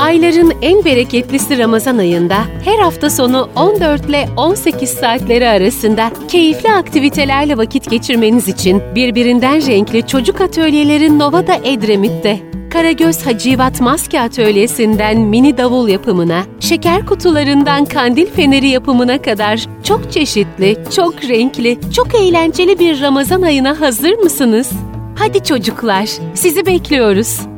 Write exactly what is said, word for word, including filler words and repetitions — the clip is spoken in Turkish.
Ayların en bereketlisi Ramazan ayında her hafta sonu on dört ile on sekiz saatleri arasında keyifli aktivitelerle vakit geçirmeniz için birbirinden renkli çocuk atölyeleri Nova'da Edremit'te. Karagöz Hacivat Maske Atölyesi'nden mini davul yapımına, şeker kutularından kandil feneri yapımına kadar çok çeşitli, çok renkli, çok eğlenceli bir Ramazan ayına hazır mısınız? Hadi çocuklar, sizi bekliyoruz.